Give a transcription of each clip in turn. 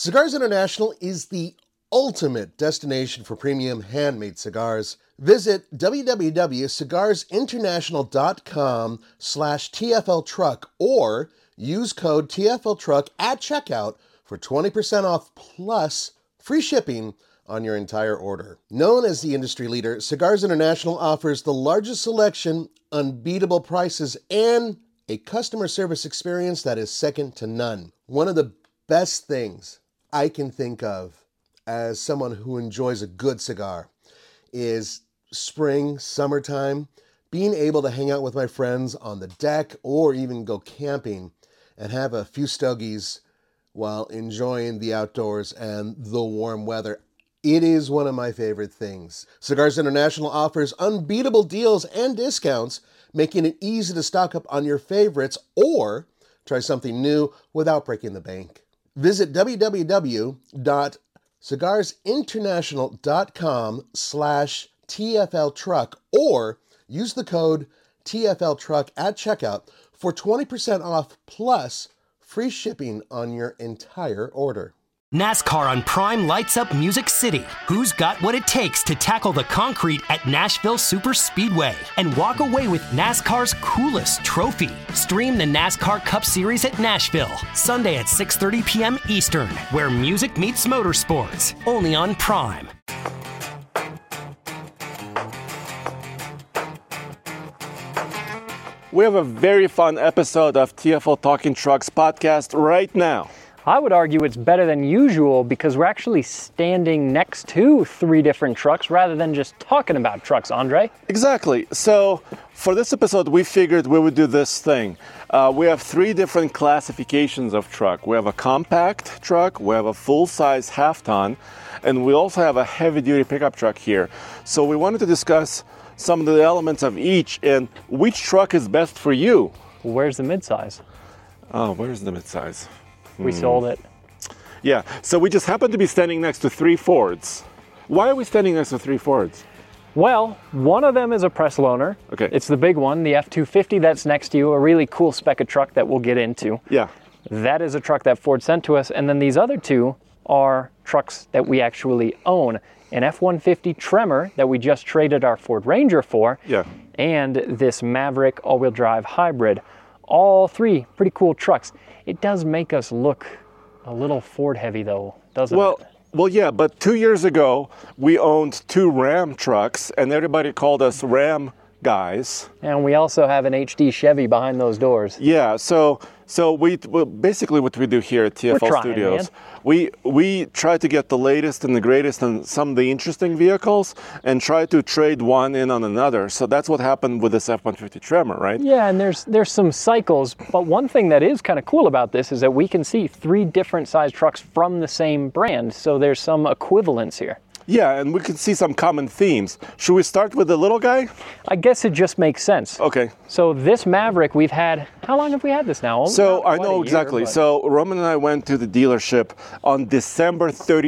Cigars International is the ultimate destination for premium handmade cigars. Visit www.cigarsinternational.com/TFLtruck or use code TFLtruck at checkout for 20% off plus free shipping on your entire order. Known as the industry leader, Cigars International offers the largest selection, unbeatable prices, and a customer service experience that is second to none. One of the best things I can think of as someone who enjoys a good cigar is spring, summertime, being able to hang out with my friends on the deck or even go camping and have a few stogies while enjoying the outdoors and the warm weather. It is one of my favorite things. Cigars International offers unbeatable deals and discounts, making it easy to stock up on your favorites or try something new without breaking the bank. Visit www.cigarsinternational.com/TFLtruck or use the code TFLtruck at checkout for 20% off plus free shipping on your entire order. NASCAR on Prime lights up Music City. Who's got what it takes to tackle the concrete at Nashville Super Speedway and walk away with NASCAR's coolest trophy? Stream the NASCAR Cup Series at Nashville, Sunday at 6:30 p.m. Eastern, where music meets motorsports, only on Prime. We have a very fun episode of TFL Talking Trucks podcast right now. I would argue it's better than usual because we're actually standing next to three different trucks rather than just talking about trucks, Andre. Exactly. So for this episode, we figured we would do this thing. We have three different classifications of truck. We have a compact truck, we have a full-size half-ton, and we also have a heavy-duty pickup truck here. So we wanted to discuss some of the elements of each and which truck is best for you. Where's the midsize? Oh, where's the midsize? We sold it. Yeah, so we just happen to be standing next to three Fords. Why are we standing next to three Fords? Well, one of them is a press loaner. Okay. It's the big one, the F-250 that's next to you, a really cool spec of truck that we'll get into. Yeah. That is a truck that Ford sent to us, and then these other two are trucks that we actually own. An F-150 Tremor that we just traded our Ford Ranger for, Yeah. and this Maverick all-wheel drive hybrid. All three pretty cool trucks. It does make us look a little Ford heavy though, doesn't it? Well, yeah, but 2 years ago, we owned two Ram trucks, and everybody called us Ram guys. And we also have an HD Chevy behind those doors. Yeah, so we basically what we do here at TFL We're trying, Studios, man. we try to get the latest and the greatest and some of the interesting vehicles and try to trade one in on another. So that's what happened with this F-150 Tremor, right? Yeah, and there's some cycles, but one thing that is kind of cool about this is that we can see three different size trucks from the same brand, so there's some equivalence here. Yeah, and we can see some common themes. Should we start with the little guy? I guess it just makes sense. Okay. So this Maverick we've had, how long have we had this now? So I Not know quite a year, exactly. but- So Roman and I went to the dealership on December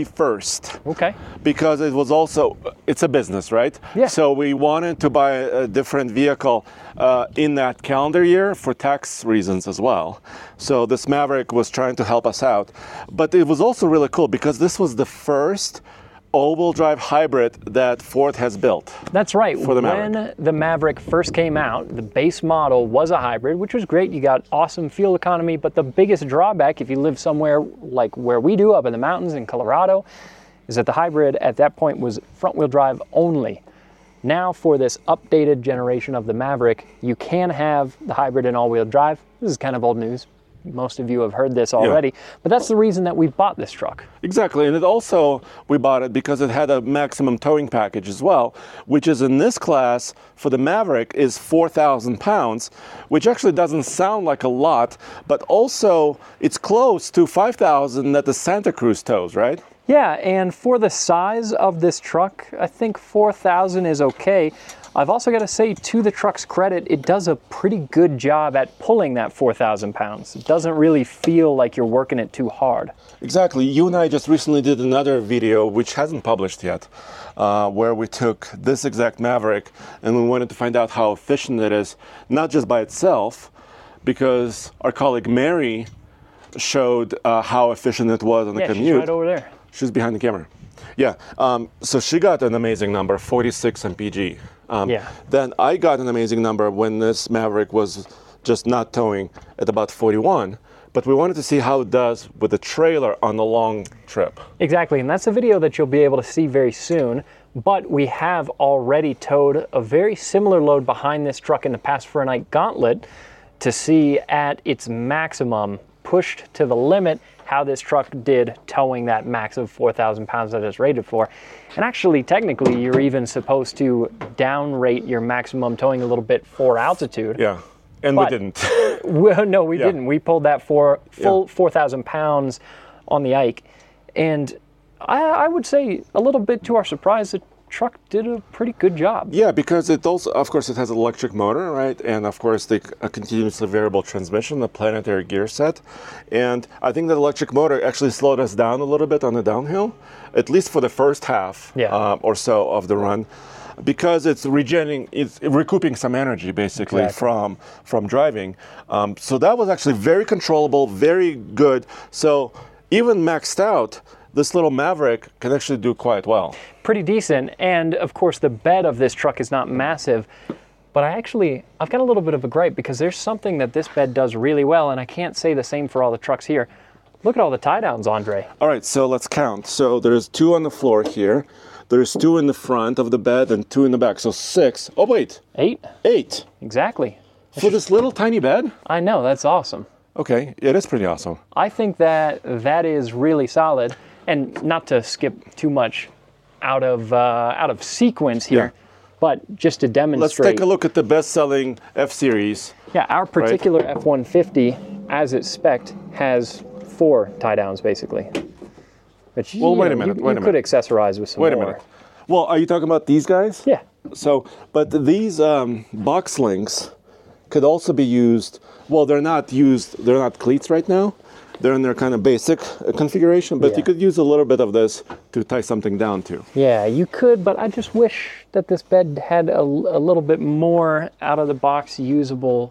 31st. Okay. Because it was also, it's a business, right? Yeah. So we wanted to buy a different vehicle in that calendar year for tax reasons as well. So this Maverick was trying to help us out. But it was also really cool because this was the first all-wheel drive hybrid that Ford has built. That's right. For the Maverick. When the Maverick first came out, the base model was a hybrid, which was great. You got awesome fuel economy, but the biggest drawback, if you live somewhere like where we do up in the mountains in Colorado, is that the hybrid at that point was front-wheel drive only. Now for this updated generation of the Maverick, you can have the hybrid and all-wheel drive. This is kind of old news. Most of you have heard this already, but that's the reason that we bought this truck. Exactly, and we bought it because it had a maximum towing package as well, which is in this class for the Maverick is 4,000 pounds, which actually doesn't sound like a lot, but also it's close to 5,000 that the Santa Cruz tows, right? Yeah, and for the size of this truck, I think 4,000 is okay. I've also got to say, to the truck's credit, it does a pretty good job at pulling that 4,000 pounds. It doesn't really feel like you're working it too hard. Exactly. You and I just recently did another video, which hasn't published yet, where we took this exact Maverick and we wanted to find out how efficient it is, not just by itself, because our colleague Mary showed how efficient it was on the commute. She's right over there. She's behind the camera. Yeah, so she got an amazing number, 46 mpg. Then I got an amazing number when this Maverick was just not towing at about 41. But we wanted to see how it does with the trailer on the long trip. Exactly, and that's a video that you'll be able to see very soon. But we have already towed a very similar load behind this truck in the Pass for a Night Gauntlet to see at its maximum, pushed to the limit, how this truck did towing that max of 4,000 pounds that it's rated for. And actually, technically, you're even supposed to downrate your maximum towing a little bit for altitude. Yeah, and we didn't. Well, no, we didn't. We pulled that for full 4,000 pounds on the Ike. And I would say, a little bit to our surprise, the truck did a pretty good job. Yeah, because it also, of course, it has an electric motor, right? And of course, a continuously variable transmission, the planetary gear set. And I think that electric motor actually slowed us down a little bit on the downhill, at least for the first half or so of the run, because it's recouping some energy basically from driving. So that was actually very controllable, very good. So even maxed out, this little Maverick can actually do quite well. Pretty decent, and of course the bed of this truck is not massive, but I've got a little bit of a gripe because there's something that this bed does really well, and I can't say the same for all the trucks here. Look at all the tie downs, Andre. All right, so let's count. So there's 2 on the floor here, there's 2 in the front of the bed and 2 in the back, so 6. Oh wait. 8? 8. Exactly. For this little tiny bed? I know, that's awesome. Okay, it is pretty awesome. I think that is really solid. And not to skip too much out of sequence here, but just to demonstrate. Let's take a look at the best-selling F-Series. Yeah, our particular F-150, as it's spec'd, has 4 tie downs basically. But wait a minute. You could accessorize with some more. Wait a minute. Well, are you talking about these guys? Yeah. So, but these box links could also be used. Well, they're not cleats right now. They're in their kind of basic configuration, but you could use a little bit of this to tie something down to. Yeah, you could, but I just wish that this bed had a little bit more out of the box usable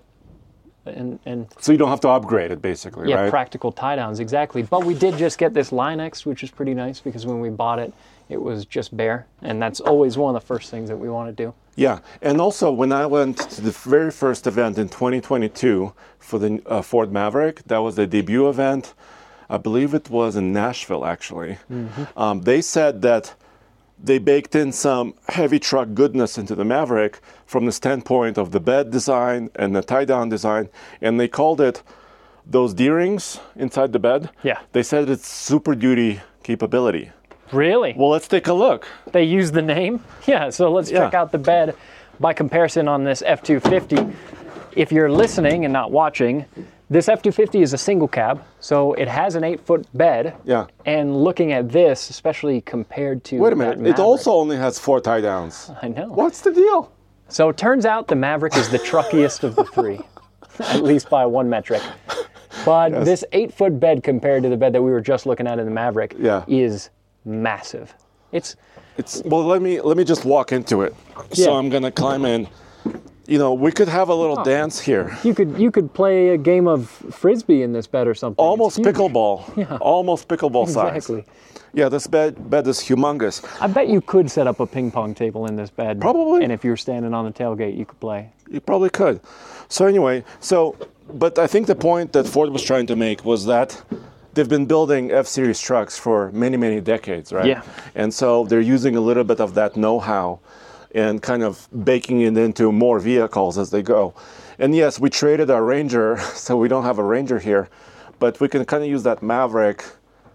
and so you don't have to upgrade it basically, right? Yeah, practical tie downs, exactly. But we did just get this Line-X, which is pretty nice because when we bought it, it was just bare, and that's always one of the first things that we want to do. Yeah, and also when I went to the very first event in 2022 for the Ford Maverick, that was the debut event. I believe it was in Nashville, actually. Mm-hmm. They said that they baked in some heavy truck goodness into the Maverick from the standpoint of the bed design and the tie-down design, and they called it those D-rings inside the bed. Yeah. They said it's Super Duty capability. Really? Well, let's take a look. They use the name? Yeah, so let's check out the bed by comparison on this F-250. If you're listening and not watching, this F-250 is a single cab, so it has an 8-foot bed. Yeah. And looking at this, especially compared to Wait a minute, it also only has 4 tie downs. I know. What's the deal? So it turns out the Maverick is the truckiest of the 3, at least by one metric. But this 8-foot bed compared to the bed that we were just looking at in the Maverick is massive. It's well, let me just walk into it. So I'm gonna climb in. You know, we could have a little dance here. You could play a game of frisbee in this bed or something. Almost pickleball. Yeah. Almost pickleball size. Exactly. Yeah, this bed is humongous. I bet you could set up a ping pong table in this bed. Probably. And if you were standing on the tailgate, you could play. You probably could. So anyway, but I think the point that Ford was trying to make was that they've been building F-Series trucks for many, many decades, right? Yeah. And so they're using a little bit of that know-how and kind of baking it into more vehicles as they go. And yes, we traded our Ranger, so we don't have a Ranger here, but we can kind of use that Maverick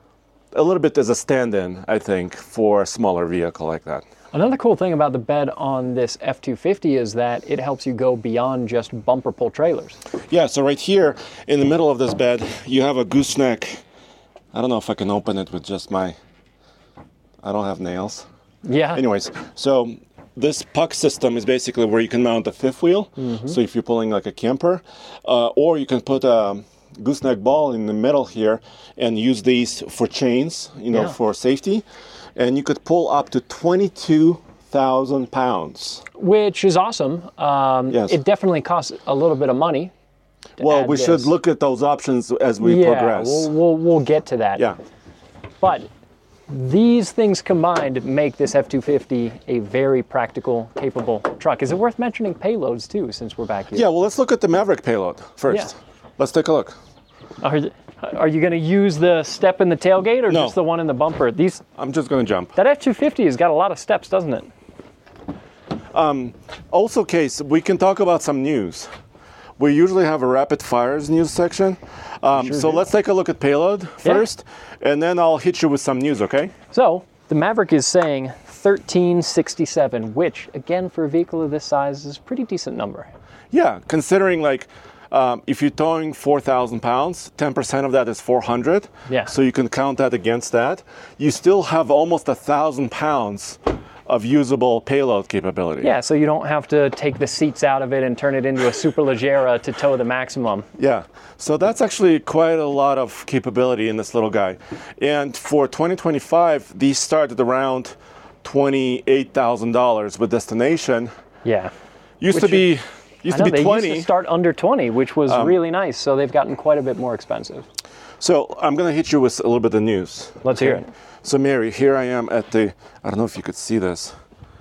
a little bit as a stand-in, I think, for a smaller vehicle like that. Another cool thing about the bed on this F-250 is that it helps you go beyond just bumper pull trailers. Yeah, so right here in the middle of this bed, you have a gooseneck. I don't know if I can open it with just I don't have nails. Yeah. Anyways, so this puck system is basically where you can mount a fifth wheel. Mm-hmm. So if you're pulling like a camper, or you can put a gooseneck ball in the middle here and use these for chains, for safety. And you could pull up to 22,000 pounds. Which is awesome. Yes. It definitely costs a little bit of money Well, add we should this. look at those options as we progress. We'll get to that. Yeah. But these things combined make this F-250 a very practical, capable truck. Is it worth mentioning payloads too, since we're back here? Yeah, well, let's look at the Maverick payload first. Yeah. Let's take a look. Are you going to use the step in the tailgate or No. just the one in the bumper? I'm just going to jump. That F-250 has got a lot of steps, doesn't it? Also, Case, we can talk about some news. We usually have a rapid fires news section. So let's take a look at payload first, and then I'll hit you with some news, okay? So the Maverick is saying 1367, which again for a vehicle of this size is a pretty decent number. Yeah, considering like if you're towing 4,000 pounds, 10% of that is 400. Yeah. So you can count that against that. You still have almost 1,000 pounds of usable payload capability. Yeah, so you don't have to take the seats out of it and turn it into a Superleggera to tow the maximum. Yeah, so that's actually quite a lot of capability in this little guy. And for 2025, these start at around $28,000 with destination. Yeah. Used to be I know, they 20. used to start under 20, which was really nice, so they've gotten quite a bit more expensive. So I'm going to hit you with a little bit of news. Let's hear it. So Mary, here I am at the, I don't know if you could see this.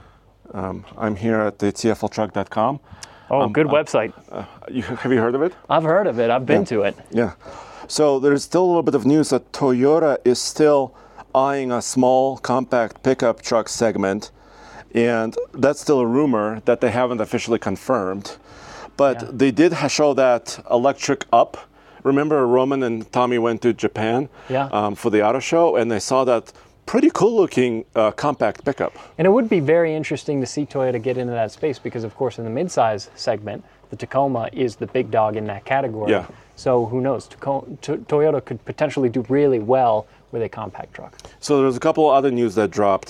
I'm here at the tfltruck.com. Oh, good website. Have you heard of it? I've heard of it. I've been to it. Yeah. So there's still a little bit of news that Toyota is still eyeing a small compact pickup truck segment. And that's still a rumor that they haven't officially confirmed. But they did show that electric up. Remember Roman and Tommy went to Japan for the auto show, and they saw that pretty cool looking compact pickup. And it would be very interesting to see Toyota get into that space because, of course, in the midsize segment, the Tacoma is the big dog in that category. Yeah. So who knows? Toyota could potentially do really well with a compact truck. So there's a couple other news that dropped.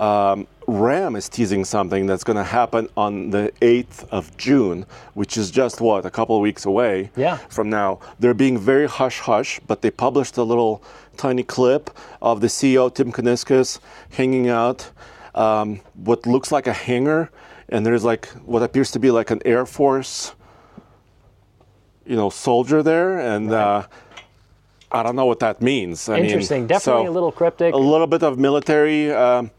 Ram is teasing something that's going to happen on the 8th of June, which is just, a couple of weeks away from now. They're being very hush-hush, but they published a little tiny clip of the CEO, Tim Kuniskis, hanging out what looks like a hangar, and there's like what appears to be like an Air Force, soldier there, and I don't know what that means. Interesting. Definitely a little cryptic. A little bit of military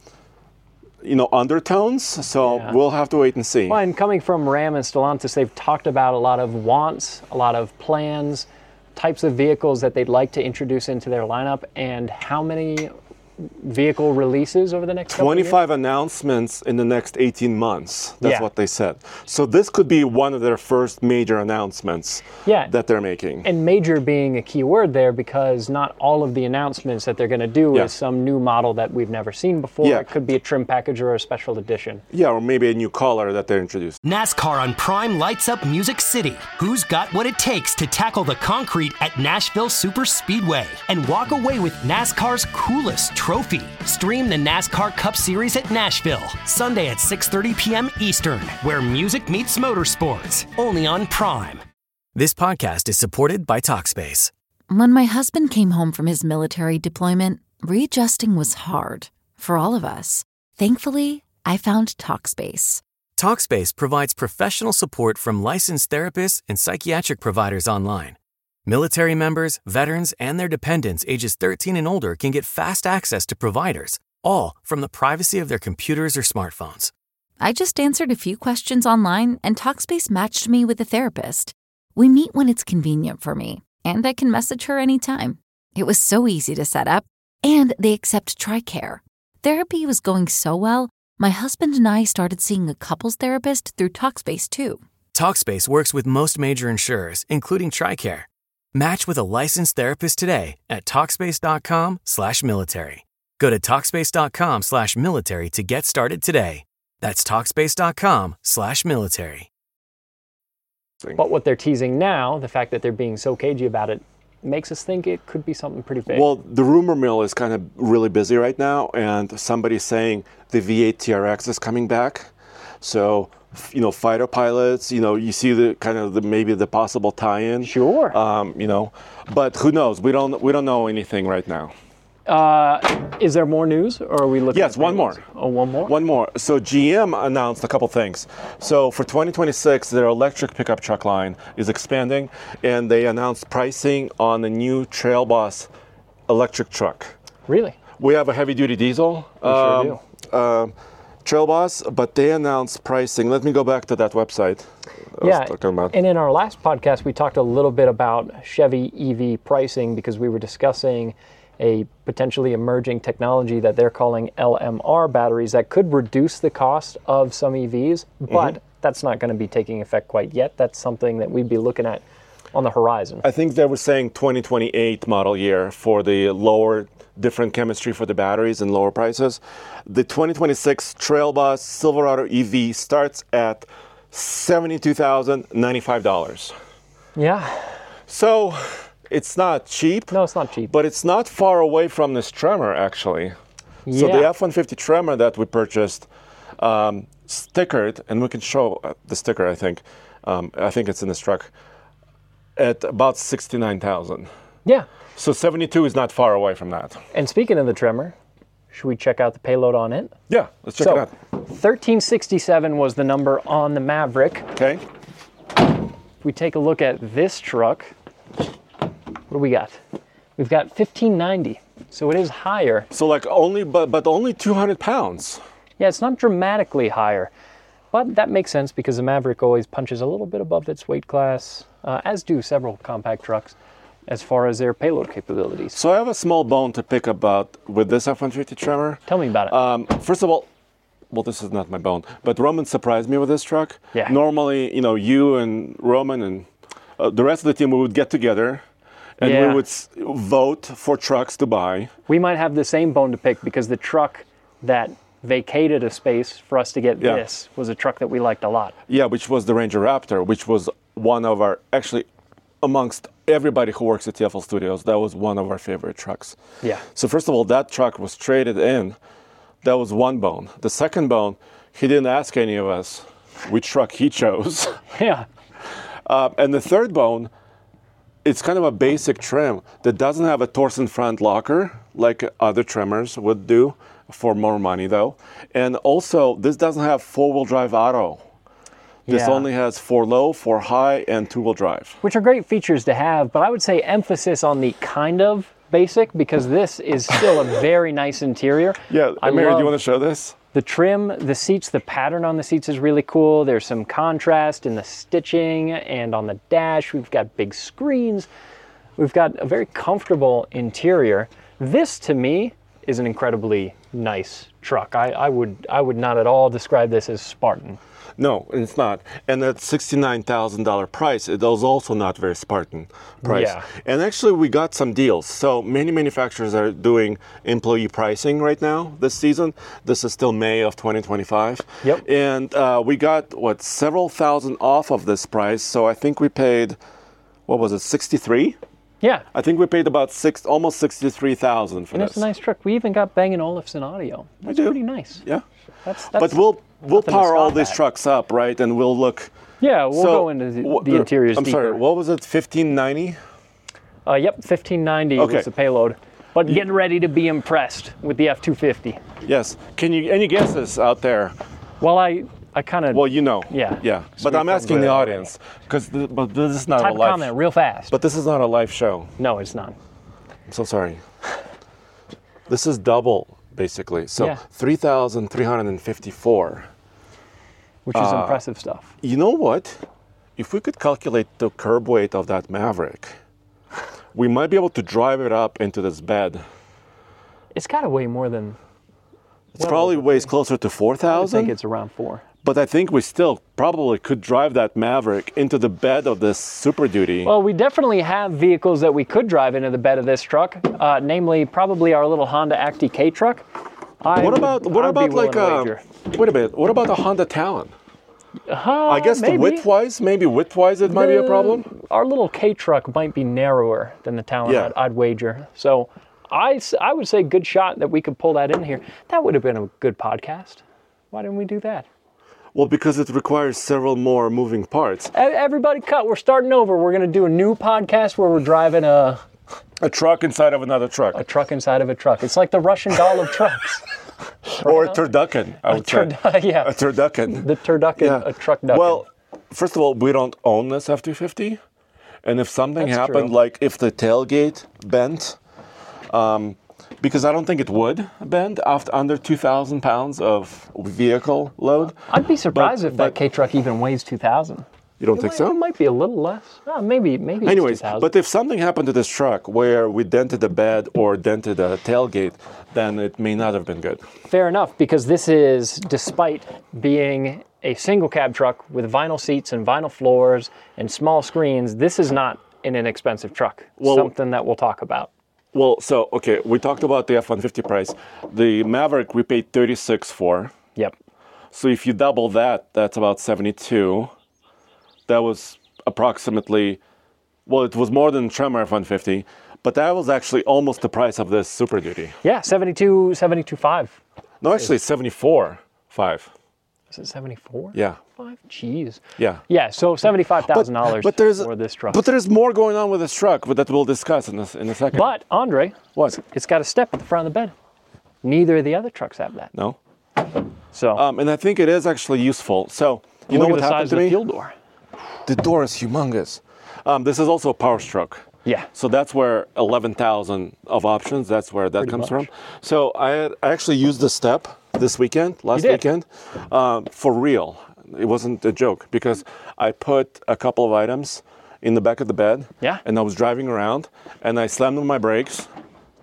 undertones, so we'll have to wait and see. Well, and coming from Ram and Stellantis, they've talked about a lot of wants, a lot of plans, types of vehicles that they'd like to introduce into their lineup, and how many vehicle releases over the next couple of years? 25 announcements in the next 18 months. That's what they said. So this could be one of their first major announcements that they're making. And major being a key word there, because not all of the announcements that they're going to do is some new model that we've never seen before. It could be a trim package or a special edition. Yeah, or maybe a new color that they're introducing. NASCAR on Prime lights up Music City. Who's got what it takes to tackle the concrete at Nashville Super Speedway and walk away with NASCAR's coolest trophy? Stream the NASCAR Cup Series at Nashville, Sunday at 6:30 p.m. Eastern, where music meets motorsports, only on Prime. This podcast is supported by Talkspace. When my husband came home from his military deployment, readjusting was hard for all of us. Thankfully, I found Talkspace. Talkspace provides professional support from licensed therapists and psychiatric providers online. Military members, veterans, and their dependents ages 13 and older can get fast access to providers, all from the privacy of their computers or smartphones. I just answered a few questions online, and Talkspace matched me with a therapist. We meet when it's convenient for me, and I can message her anytime. It was so easy to set up, and they accept TRICARE. Therapy was going so well, my husband and I started seeing a couples therapist through Talkspace too. Talkspace works with most major insurers, including TRICARE. Match with a licensed therapist today at Talkspace.com/military. Go to Talkspace.com/military to get started today. That's Talkspace.com/military. But what they're teasing now, the fact that they're being so cagey about it, makes us think it could be something pretty big. Well, the rumor mill is kind of really busy right now, and somebody's saying the V8 TRX is coming back. So, fighter pilots, you see maybe the possible tie-in. Sure. But who knows? We don't know anything right now. Is there more news, or are we looking? Yes, at one more. Oh, one more. One more. So GM announced a couple things. So for 2026, their electric pickup truck line is expanding, and they announced pricing on the new Trail Boss electric truck. Really? We have a heavy-duty diesel. Sure do. Trail Boss, but they announced pricing. Let me go back to that website I was talking about. And in our last podcast, we talked a little bit about Chevy EV pricing because we were discussing a potentially emerging technology that they're calling LMR batteries that could reduce the cost of some EVs, but that's not going to be taking effect quite yet. That's something that we'd be looking at on the horizon. I think they were saying 2028 model year for the lower different chemistry for the batteries and lower prices. The 2026 Trail Boss Silverado EV starts at $72,095. Yeah. So it's not cheap. No, it's not cheap. But it's not far away from this Tremor, actually. So the F-150 Tremor that we purchased, stickered, and we can show the sticker, I think. I think it's in this truck, at about $69,000. Yeah. So 72 is not far away from that. And speaking of the Tremor, should we check out the payload on it? Yeah, let's check it out. 1367 was the number on the Maverick. Okay. If we take a look at this truck, what do we got? We've got 1590, so it is higher. So like only, but only 200 pounds. Yeah, it's not dramatically higher, but that makes sense because the Maverick always punches a little bit above its weight class, as do several compact trucks, as far as their payload capabilities. So I have a small bone to pick about with this F-150 Tremor. Tell me about it. First of all, well, this is not my bone, but Roman surprised me with this truck. Yeah. Normally, you and Roman and the rest of the team, we would get together and we would vote for trucks to buy. We might have the same bone to pick because the truck that vacated a space for us to get this was a truck that we liked a lot. Yeah, which was the Ranger Raptor, which was one of our, actually, amongst everybody who works at TFL Studios, that was one of our favorite trucks. Yeah. So first of all, that truck was traded in. That was one bone. The second bone, he didn't ask any of us which truck he chose. Yeah. And the third bone, it's kind of a basic trim that doesn't have a Torsen front locker like other Tremors would do, for more money though. And also, this doesn't have four-wheel drive auto. This only has 4 low, 4 high, and 2-wheel drive. Which are great features to have, but I would say emphasis on the kind of basic because this is still a very nice interior. Yeah, Mary, do you want to show this? The trim, the seats, the pattern on the seats is really cool. There's some contrast in the stitching and on the dash. We've got big screens. We've got a very comfortable interior. This, to me, is an incredibly nice truck. I would not at all describe this as Spartan. No, it's not. And that $69,000 price, it was also not very Spartan price. Yeah. And actually, we got some deals. So many manufacturers are doing employee pricing right now this season. This is still May of 2025. Yep. And we got, several thousand off of this price. So I think we paid, 63? Yeah. I think we paid about almost $63,000 for and this. It's a nice truck. We even got Bang & Olufsen audio. That's pretty nice. Yeah. That's but we'll power all these at. trucks up, right? And we'll look. Yeah, we'll go into the interiors I'm deeper. sorry, what was it, 1590? Yep, 1590 was the payload. But getting ready to be impressed with the F-250. Yes. Any guesses out there? Well, I kind of... Well, you know. Yeah. Yeah. But I'm asking the audience, because this is not Type a of live... comment real fast. But this is not a live show. No, it's not. I'm so sorry. This is double, basically. So 3,354. Which is impressive stuff. You know what? If we could calculate the curb weight of that Maverick, we might be able to drive it up into this bed. It's got to weigh more than... It probably weighs closer to 4,000. I think it's around 4. But I think we still probably could drive that Maverick into the bed of this Super Duty. Well, we definitely have vehicles that we could drive into the bed of this truck, namely probably our little Honda Acti K truck. What about like a... Wait a minute. What about a Honda Talon? I guess width-wise it might be a problem. Our little K truck might be narrower than the Talon, I'd wager. So I would say good shot that we could pull that in here. That would have been a good podcast. Why didn't we do that? Well, because it requires several more moving parts. Everybody cut. We're starting over. We're going to do a new podcast where we're driving a A truck inside of another truck. A truck inside of a truck. It's like the Russian doll of trucks. Or a turducken, I would say. Yeah. A turducken. The turducken, a truck ducken. Well, first of all, we don't own this F-250. And if something That's happened, true. like if the tailgate bent, because I don't think it would bend after under 2,000 pounds of vehicle load. I'd be surprised if that but- K-Truck even weighs 2,000. You don't think It so? might be a little less. Maybe it's Anyways, 2,000. but if something happened to this truck where we dented the bed or dented the tailgate, then it may not have been good. Fair enough, because this is, despite being a single cab truck with vinyl seats and vinyl floors and small screens, this is not an inexpensive truck. Well- Something that we'll talk about. Well, so, okay, we talked about the F-150 price. The Maverick we paid $36 for. Yep. So if you double that, that's about $72. That was approximately, well, it was more than Tremor F-150, but that was actually almost the price of this Super Duty. Yeah, 72.5. No, actually, $74.5. Is it 74? Yeah, 5? Jeez. yeah. Yeah, so $75,000 But there's for this truck. But there's more going on with this truck that we'll discuss in a second. But, Andre, What? it's got a step at the front of the bed. Neither of the other trucks have that. No. So, And I think it is actually useful. So you know look what at the happened size to of the me? fuel door. The door is humongous. This is also a power stroke. Yeah. So that's where 11,000 of options, that's where that Pretty comes much. from. So I actually used the step last did? weekend, for real. It wasn't a joke because I put a couple of items in the back of the bed. Yeah. And I was driving around and I slammed on my brakes at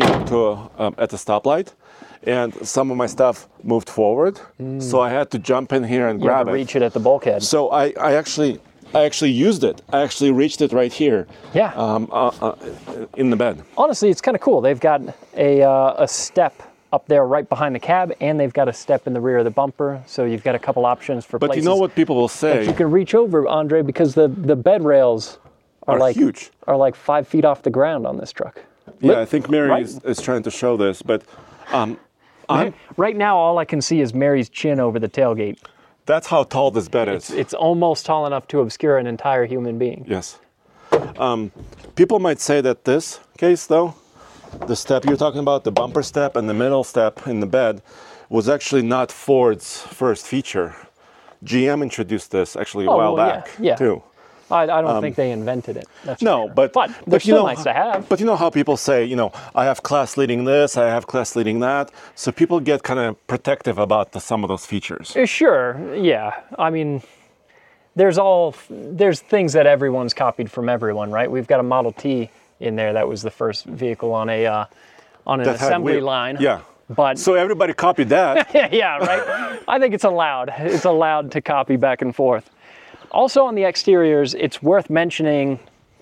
the stoplight. And some of my stuff moved forward. So I had to jump in here and You have grab to it. reach it at the bulkhead. So I actually used it. I actually reached it right here. Yeah. In the bed. Honestly, it's kind of cool. They've got a step up there right behind the cab, and they've got a step in the rear of the bumper. So you've got a couple options for But places you know what people will that say? you can reach over, Andre, because the bed rails Are like huge. Are like 5 feet off the ground on this truck. Yeah, I think Mary right. is trying to show this, but Right now, all I can see is Mary's chin over the tailgate. that's how tall this bed is. It's almost tall enough to obscure an entire human being. Yes. People might say that this case, though, the step you're talking about, the bumper step and the middle step in the bed, was actually not Ford's first feature. GM introduced this actually a while well, back, yeah. too. I don't think they invented it. That's for No, sure. but they're you still know, nice to have. But you know how people say, I have class leading this, I have class leading that. So people get kind of protective about some of those features. Sure, yeah. I mean, there's things that everyone's copied from everyone, right? We've got a Model T in there that was the first vehicle on an That had assembly wheel- line. Yeah. But So everybody copied that. yeah, right. I think it's allowed. It's allowed to copy back and forth. Also on the exteriors, it's worth mentioning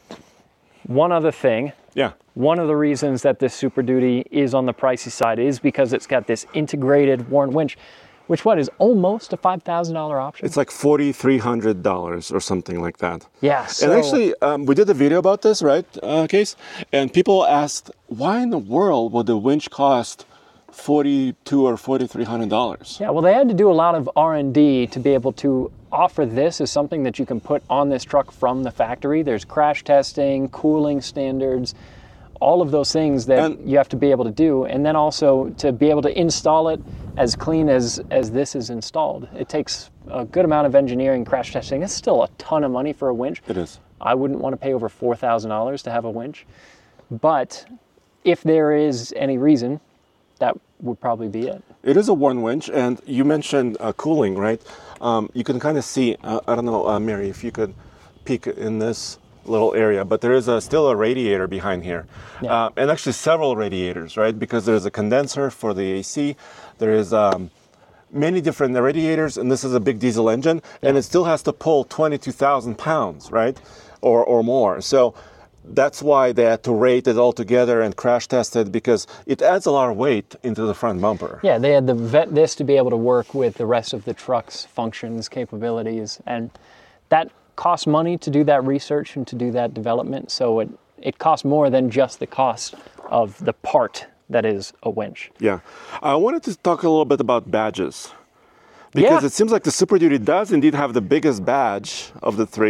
one other thing. Yeah. One of the reasons that this Super Duty is on the pricey side is because it's got this integrated Warn winch, which is almost a $5,000 option. It's like $4,300 or something like that. Yeah. So, And actually, we did a video about this, right, Case? And people asked, why in the world would the winch cost $4,200 or $4,300? yeah, well, they had to do a lot of R&D to be able to offer this as something that you can put on this truck from the factory. There's crash testing, cooling standards, all of those things that you have to be able to do. And then also to be able to install it as clean as this is installed. It takes a good amount of engineering, crash testing. It's still a ton of money for a winch. It is. I wouldn't want to pay over $4,000 to have a winch. But if there is any reason, that would probably be it. It is a Warn winch, and you mentioned cooling, right? You can kind of see, I don't know, Mary, if you could peek in this little area, but there is still a radiator behind here. Yeah. And actually several radiators, right? Because there's a condenser for the AC. There is many different radiators, and this is a big diesel engine, and it still has to pull 22,000 pounds, right? Or more. So that's why they had to rate it all together and crash test it, because it adds a lot of weight into the front bumper. Yeah, they had to vet this to be able to work with the rest of the truck's functions, capabilities, and that costs money to do that research and to do that development. So it costs more than just the cost of the part that is a winch. Yeah. I wanted to talk a little bit about badges, because Yeah. it seems like the Super Duty does indeed have the biggest badge of the three.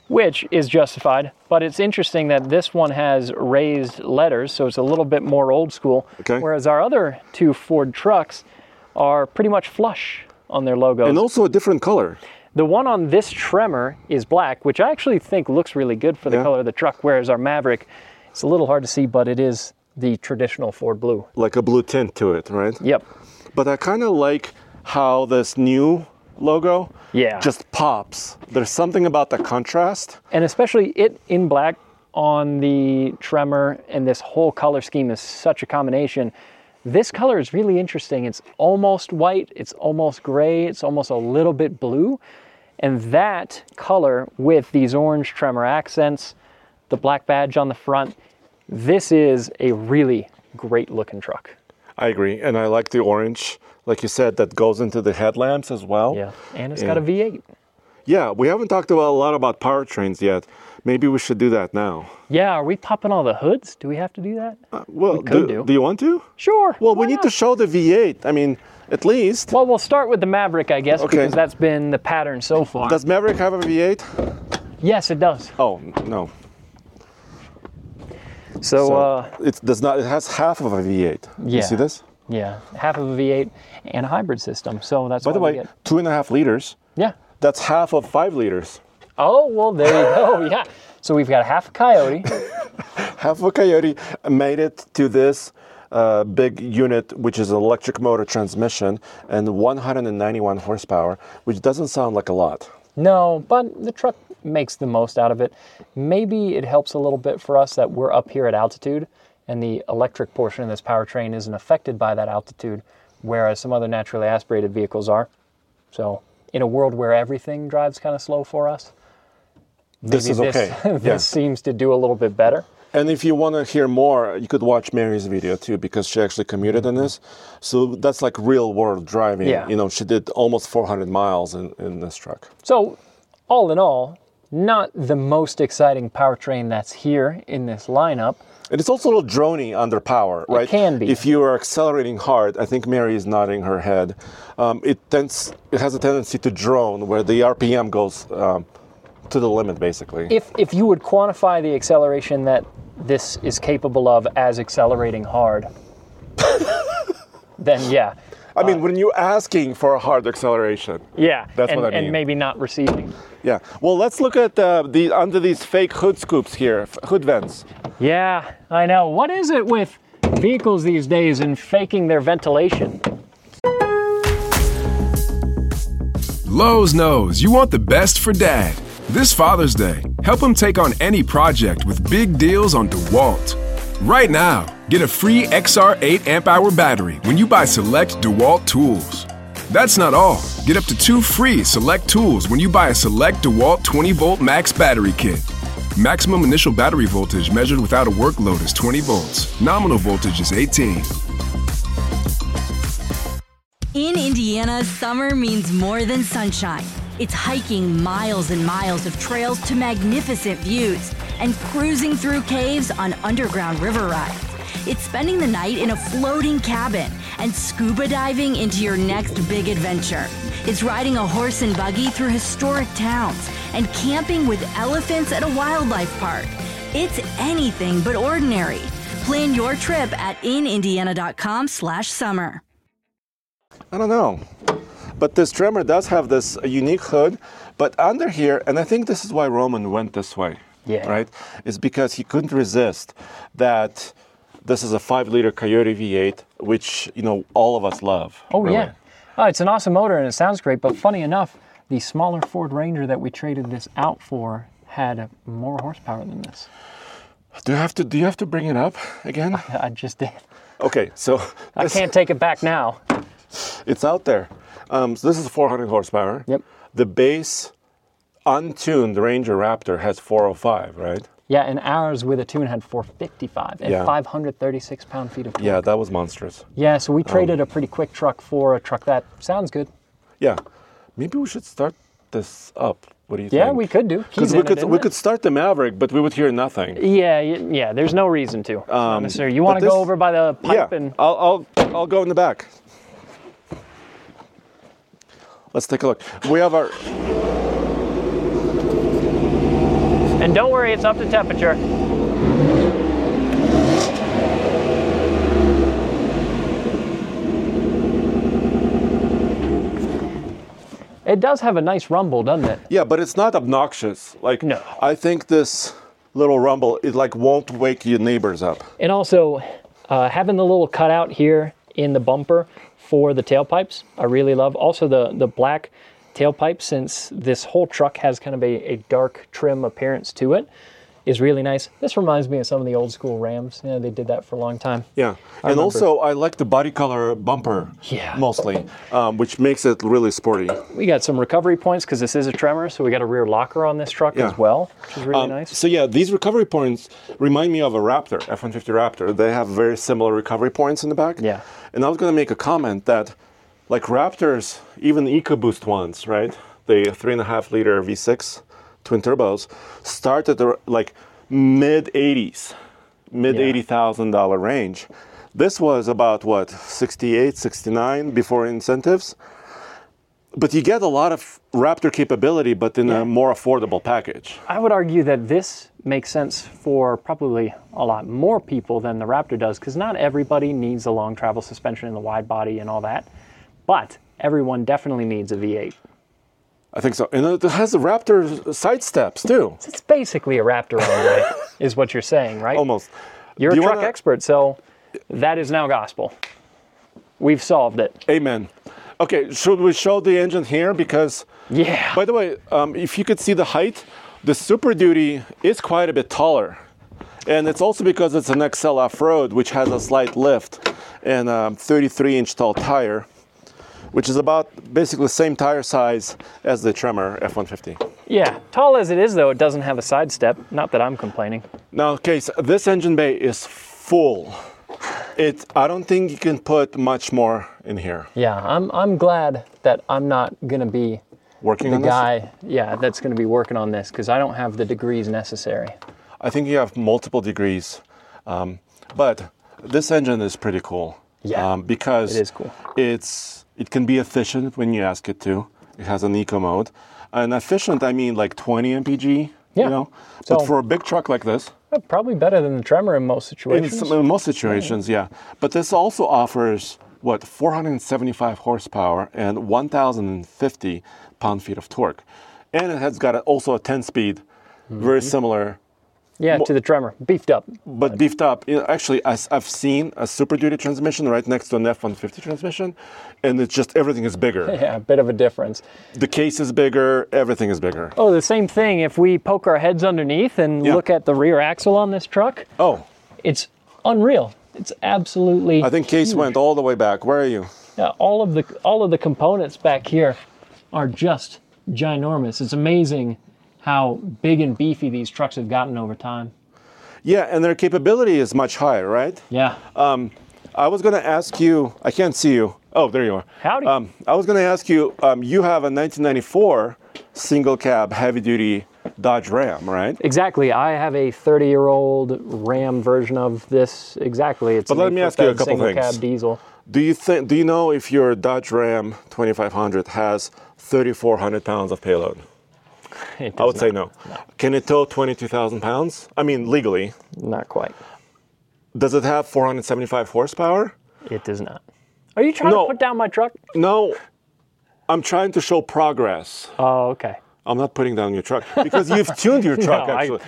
which is justified. But it's interesting that this one has raised letters, so it's a little bit more old school, Okay. whereas our other two Ford trucks are pretty much flush on their logos. And also a different color. The one on this Tremor is black, which I actually think looks really good for the Yeah. color of the truck, whereas our Maverick, it's a little hard to see, but it is the traditional Ford blue. Like a blue tint to it, right? Yep. But I kind of like how this new logo Yeah. just pops. There's something about the contrast. And especially it in black on the Tremor, and this whole color scheme is such a combination. This color is really interesting. It's almost white, it's almost gray, it's almost a little bit blue. And that color with these orange Tremor accents, the black badge on the front, this is a really great looking truck. I agree. And I like the orange, like you said, that goes into the headlamps as well. Yeah, and it's got a V8. Yeah, we haven't talked about a lot about powertrains yet. Maybe we should do that now. Yeah, are we popping all the hoods? Do we have to do that? Well, could do. do you want to? Sure. Well, why we need not? to show the V8. I mean, at least. Well, we'll start with the Maverick, I guess, Okay. because that's been the pattern so far. Does Maverick have a V8? Yes, it does. Oh, no. So, it does not. It has half of a V8. Yeah. You see this? yeah, half of a V8 and a hybrid system. So that's By the why we way, get. 2.5 liters. Yeah. That's half of 5 liters. Oh, well, there you go. Yeah. So we've got half a Coyote. Half of a Coyote made it to this big unit, which is an electric motor transmission and 191 horsepower, which doesn't sound like a lot. No, but the truck makes the most out of it. Maybe it helps a little bit for us that we're up here at altitude and the electric portion of this powertrain isn't affected by that altitude, whereas some other naturally aspirated vehicles are. So in a world where everything drives kind of slow for us, This maybe is okay. This Yeah. seems to do a little bit better. And if you want to hear more, you could watch Mary's video too, because she actually commuted in this. So that's like real world driving. Yeah. You know, she did almost 400 miles in this truck. So all in all, not the most exciting powertrain that's here in this lineup. And it's also a little drony under power, right? can be. If you are accelerating hard, I think Mary is nodding her head. It has a tendency to drone, where the RPM goes to the limit, basically. If you would quantify the acceleration that this is capable of as accelerating hard, then yeah. I mean, when you're asking for a hard acceleration. Yeah, That's and, what I mean. and maybe not receiving. Yeah. Well, let's look at under these fake hood scoops here, hood vents. Yeah, I know. What is it with vehicles these days and faking their ventilation? Lowe's knows you want the best for Dad. This Father's Day, help him take on any project with big deals on DeWalt. Right now, get a free XR 8 amp-hour battery when you buy select DeWalt tools. That's not all. Get up to 2 free select tools when you buy a select DeWalt 20-volt max battery kit. Maximum initial battery voltage measured without a work load is 20 volts. Nominal voltage is 18. In Indiana, summer means more than sunshine. It's hiking miles and miles of trails to magnificent views and cruising through caves on underground river rides. It's spending the night in a floating cabin and scuba diving into your next big adventure. It's riding a horse and buggy through historic towns and camping with elephants at a wildlife park. It's anything but ordinary. Plan your trip at inindiana.com/summer. I don't know. But this Tremor does have this unique hood, but under here, and I think this is why Roman went this way, Yeah. right? Is because he couldn't resist that this is a 5-liter Coyote V8, which, you know, all of us love. Oh, really. yeah. Oh, it's an awesome motor and it sounds great, but funny enough, the smaller Ford Ranger that we traded this out for had more horsepower than this. Do you have to bring it up again? I just did. Okay, so I can't take it back now. it's out there. So this is 400 horsepower. Yep. The base untuned Ranger Raptor has 405, right? Yeah, and ours with a tune had 455 and Yeah. 536 pound-feet of torque. Yeah, that was monstrous. Yeah, so we traded a pretty quick truck for a truck that sounds good. Yeah, maybe we should start this up. What do you think? Yeah, we could do. Because we could start the Maverick, but we would hear nothing. Yeah, there's no reason to. Not necessarily. You want but to go this- over by the pipe Yeah, and... I'll go in the back. Let's take a look. We have our. And don't worry, it's up to temperature. It does have a nice rumble, doesn't it? Yeah, but it's not obnoxious. Like, no. I think this little rumble, it like won't wake your neighbors up. And also, having the little cutout here in the bumper for the tailpipes, I really love. Also the black tailpipe, since this whole truck has kind of a dark trim appearance to it, is really nice. This reminds me of some of the old school Rams. You know, they did that for a long time. Yeah, and also I like the body color bumper mostly, which makes it really sporty. We got some recovery points because this is a Tremor, so we got a rear locker on this truck as well, which is really nice. So yeah, these recovery points remind me of a Raptor, F-150 Raptor. They have very similar recovery points in the back. Yeah. And I was going to make a comment that, like Raptors, even the EcoBoost ones, right? The 3.5 liter V6 twin turbos started like mid-80s, $80,000 range. This was about what, 68, 69 before incentives. But you get a lot of Raptor capability, but in a more affordable package. I would argue that this makes sense for probably a lot more people than the Raptor does, because not everybody needs a long travel suspension in the wide body and all that, but everyone definitely needs a V8. I think so. And it has the Raptor side steps too. It's basically a Raptor, Andre, is what you're saying, right? Almost. You're a truck expert, so that is now gospel. We've solved it. Amen. Okay, should we show the engine here? Because, by the way, if you could see the height, the Super Duty is quite a bit taller. And it's also because it's an XL off-road, which has a slight lift and a 33-inch tall tire, which is about basically the same tire size as the Tremor F-150. Yeah, tall as it is, though, it doesn't have a side step. Not that I'm complaining. Now, okay, so this engine bay is full. I don't think you can put much more in here. Yeah, I'm glad that I'm not going to be working on the guy, that's going to be working on this, because I don't have the degrees necessary. I think you have multiple degrees, but this engine is pretty cool. Yeah, because it is cool. It can be efficient when you ask it to. It has an eco mode. And efficient, I mean like 20 mpg, you know? But for a big truck like this, probably better than the Tremor in most situations. In most situations, yeah. But this also offers, 475 horsepower and 1,050 pound-feet of torque. And it has got also a 10-speed, very similar. Yeah, to the Tremor, beefed up. But beefed up. Actually, I've seen a Super Duty transmission right next to an F-150 transmission, and it's just everything is bigger. Yeah, a bit of a difference. The case is bigger, everything is bigger. Oh, the same thing. If we poke our heads underneath and look at the rear axle on this truck, it's unreal. It's absolutely I think case went all the way back. Where are you? Yeah, all of the components back here are just ginormous. It's amazing how big and beefy these trucks have gotten over time. Yeah, and their capability is much higher, right? Yeah. I was going to ask you, I can't see you. Oh, there you are. Howdy. I was going to ask you, you have a 1994 single cab heavy duty Dodge Ram, right? Exactly. I have a 30-year-old Ram version of this. Exactly. It's but let me ask you a couple things. Single cab diesel. Do you know if your Dodge Ram 2500 has 3,400 pounds of payload? I would say no. Can it tow 22,000 pounds? I mean, legally. Not quite. Does it have 475 horsepower? It does not. Are you trying to put down my truck? No. I'm trying to show progress. Oh, okay. I'm not putting down your truck because you've tuned your truck. Actually,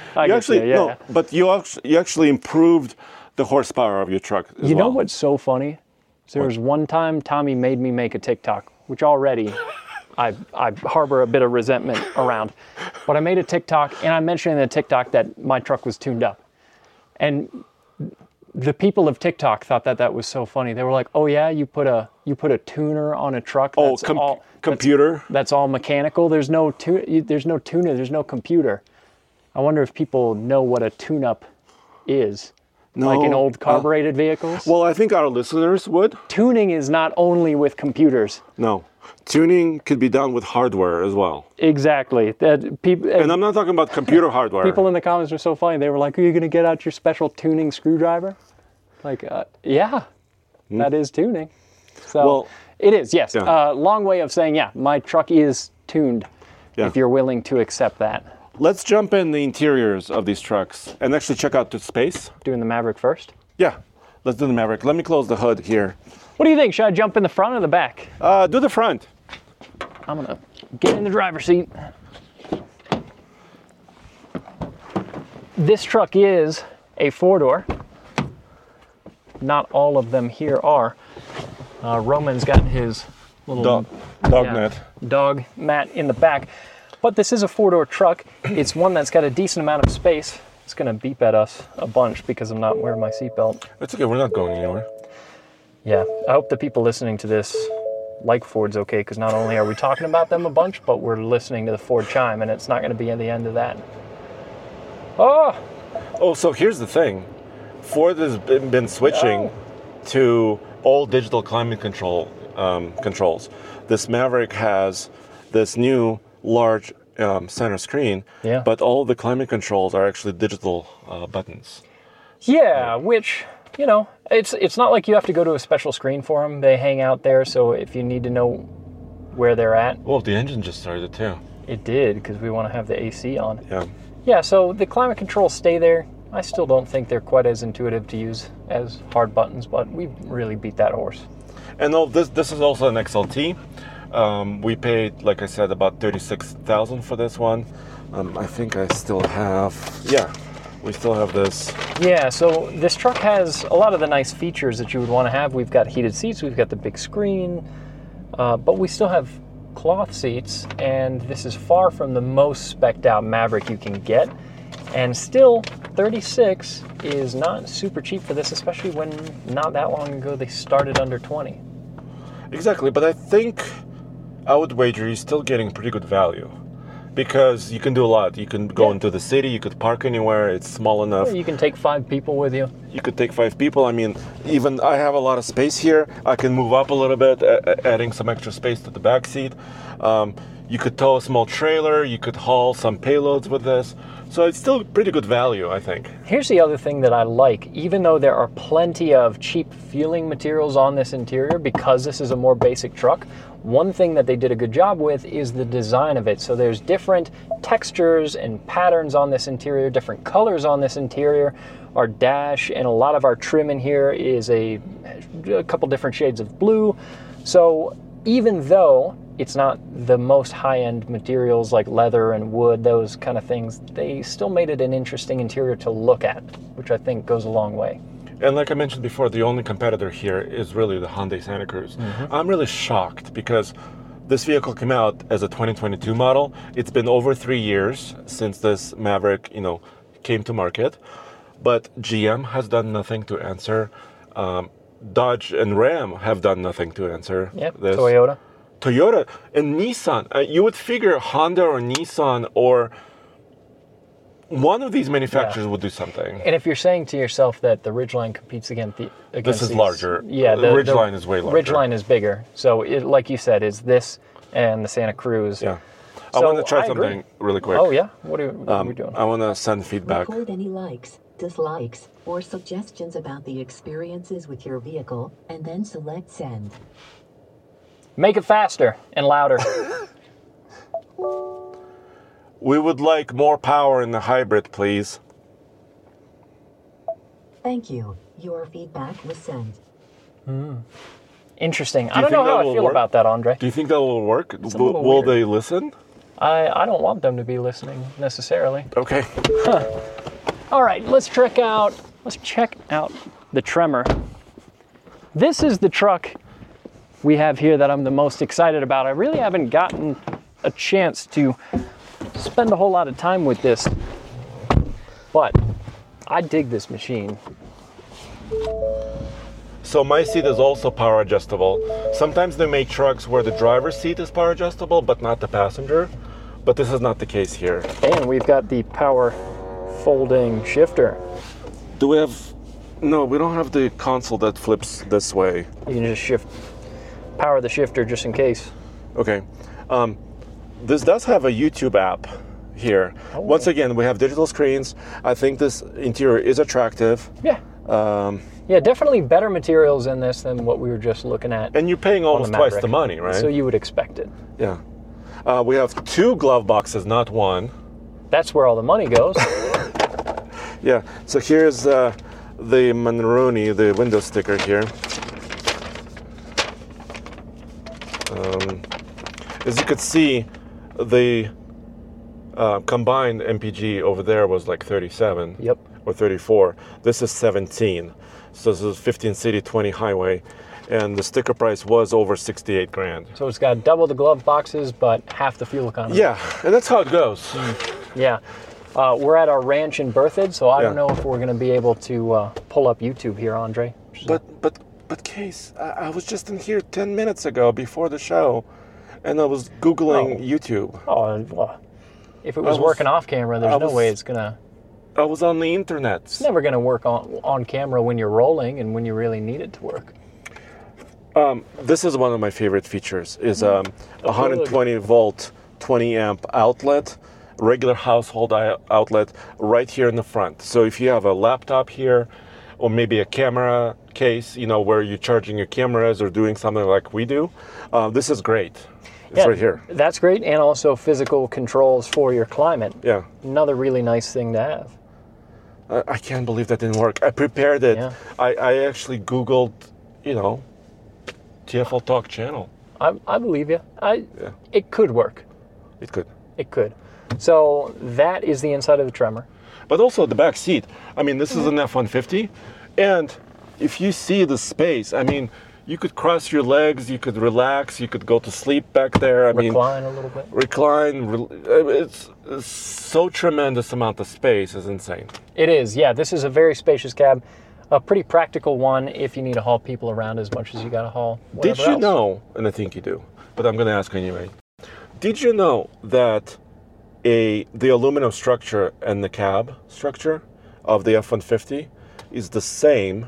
but you actually improved the horsepower of your truck. You know what's so funny? There was one time Tommy made me make a TikTok, which already I harbor a bit of resentment around. But I made a TikTok, and I mentioned in the TikTok that my truck was tuned up. And the people of TikTok thought that was so funny. They were like, "Oh yeah, you put a tuner on a truck? That's computer? That's all mechanical. There's no tuner. There's no computer." I wonder if people know what a tune-up is. No, like in old carbureted vehicles? Well, I think our listeners would. Tuning is not only with computers. No. Tuning could be done with hardware as well. Exactly. And I'm not talking about computer hardware. People in the comments were so funny. They were like, "Are you going to get out your special tuning screwdriver?" Like, yeah, that is tuning. So it is, yes. Yeah. Long way of saying, yeah, my truck is tuned, if you're willing to accept that. let's jump in the interiors of these trucks and actually check out the space. Doing the Maverick first? Yeah, let's do the Maverick. Let me close the hood here. What do you think? Should I jump in the front or the back? Do the front. I'm gonna get in the driver's seat. This truck is a 4-door. Not all of them here are. Roman's got his little dog mat in the back. But this is a 4-door truck. It's one that's got a decent amount of space. It's gonna beep at us a bunch because I'm not wearing my seatbelt. It's okay, we're not going anywhere. Yeah, I hope the people listening to this like Ford's okay, because not only are we talking about them a bunch, but we're listening to the Ford chime, and it's not gonna be at the end of that. Oh, so here's the thing. Ford has been switching to all digital climate control controls. This Maverick has this new large center screen, but all the climate controls are actually digital buttons. Yeah, which, you know, it's not like you have to go to a special screen for them. They hang out there, so if you need to know where they're at. Well, the engine just started too. It did, because we want to have the AC on. Yeah. Yeah, so the climate controls stay there. I still don't think they're quite as intuitive to use as hard buttons, but we really beat that horse. And this is also an XLT. We paid, like I said, about $36,000 for this one. I think I still have, we still have this. Yeah, so this truck has a lot of the nice features that you would want to have. We've got heated seats, we've got the big screen, but we still have cloth seats, and this is far from the most spec'd out Maverick you can get. And still, 36 is not super cheap for this, especially when not that long ago they started under 20. Exactly, but I think I would wager you're still getting pretty good value. Because you can do a lot. You can go into the city, you could park anywhere, it's small enough. Yeah, you can take 5 people with you. You could take 5 people. I mean, even I have a lot of space here. I can move up a little bit, adding some extra space to the back seat. You could tow a small trailer, you could haul some payloads with this. So it's still pretty good value, I think. Here's the other thing that I like. Even though there are plenty of cheap feeling materials on this interior, because this is a more basic truck, one thing that they did a good job with is the design of it. So there's different textures and patterns on this interior, different colors on this interior. Our dash and a lot of our trim in here is a couple different shades of blue. So even though it's not the most high-end materials like leather and wood, those kind of things, they still made it an interesting interior to look at, which I think goes a long way. And like I mentioned before, the only competitor here is really the Hyundai Santa Cruz. I'm really shocked because this vehicle came out as a 2022 model. It's been over 3 years since this Maverick, came to market. But GM has done nothing to answer. Dodge and Ram have done nothing to answer this. Toyota and Nissan. You would figure Honda or Nissan or one of these manufacturers would do something. And if you're saying to yourself that the Ridgeline competes against this is larger. Yeah, the Ridgeline is way larger. Ridgeline is bigger. So, like you said, it's this and the Santa Cruz. Yeah. So I want to try something really quick. Oh, yeah? What are we doing? I want to send feedback. Record any likes, dislikes, or suggestions about the experiences with your vehicle, and then select send. Make it faster and louder. We would like more power in the hybrid, please. Thank you. Your feedback was sent. Interesting. I don't know how I feel about that, Andre. Do you think that will work? Will they listen? I don't want them to be listening necessarily. Okay. All right, let's check out the Tremor. This is the truck we have here that I'm the most excited about. I really haven't gotten a chance to spend a whole lot of time with this, but I dig this machine. So my seat is also power adjustable. Sometimes they make trucks where the driver's seat is power adjustable, but not the passenger. But this is not the case here. And we've got the power folding shifter. Do we have... No, we don't have the console that flips this way. You can just power the shifter just in case. Okay. This does have a YouTube app here. Oh. Once again, we have digital screens. I think this interior is attractive. Yeah. Yeah, definitely better materials in this than what we were just looking at. And you're paying almost twice the money, right? So you would expect it. Yeah. We have 2 glove boxes, not 1. That's where all the money goes. Yeah, so here's the Monroney, the window sticker here. As you could see, the combined MPG over there was like 37 or 34. This is 17. So this is 15 city, 20 highway. And the sticker price was over 68 grand. So it's got double the glove boxes, but half the fuel economy. Yeah, and that's how it goes. Yeah. We're at our ranch in Berthoud, so I don't know if we're going to be able to pull up YouTube here, Andre. But Case, I was just in here 10 minutes ago before the show, and I was Googling YouTube. Oh, well, if it was working off camera, there's no way it's going to... I was on the internet. It's never going to work on camera when you're rolling and when you really need it to work. This is one of my favorite features, is 120 volt, 20 amp outlet, regular household outlet right here in the front. So if you have a laptop here, or maybe a camera case, where you're charging your cameras or doing something like we do, this is great. It's right here. That's great, and also physical controls for your climate. Yeah. Another really nice thing to have. I can't believe that didn't work. I prepared it. Yeah. I actually Googled, TFL Talk channel. I believe you. It could work. It could. It could. So that is the inside of the Tremor. But also the back seat. I mean, this is an F-150, and if you see the space, I mean, you could cross your legs, you could relax, you could go to sleep back there. Recline a little bit. It's so tremendous amount of space is insane. It is, yeah. This is a very spacious cab. A pretty practical one if you need to haul people around as much as you got to haul whatever Did you else. know, and I think you do, but I'm going to ask anyway. Did you know that the aluminum structure and the cab structure of the F-150 is the same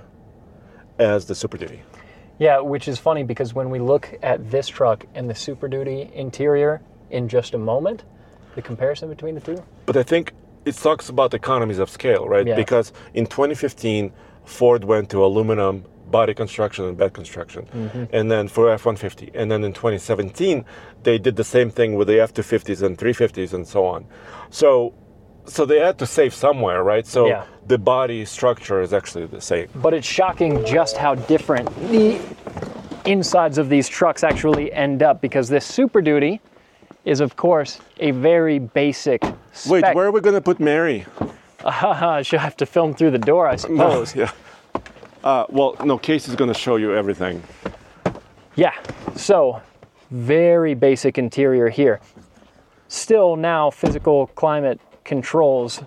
as the Super Duty? Yeah, which is funny because when we look at this truck and the Super Duty interior in just a moment, the comparison between the two. But I think it talks about economies of scale, right? Yeah. Because in 2015, Ford went to aluminum body construction and bed construction, and then for F-150. And then in 2017, they did the same thing with the F-250s and 350s and so on. So they had to save somewhere, right? So the body structure is actually the same. But it's shocking just how different the insides of these trucks actually end up, because this Super Duty is, of course, a very basic spec. Wait, where are we going to put Mary? She'll have to film through the door, I suppose. No, yeah. Casey's going to show you everything. Yeah, so very basic interior here. Still now physical climate controls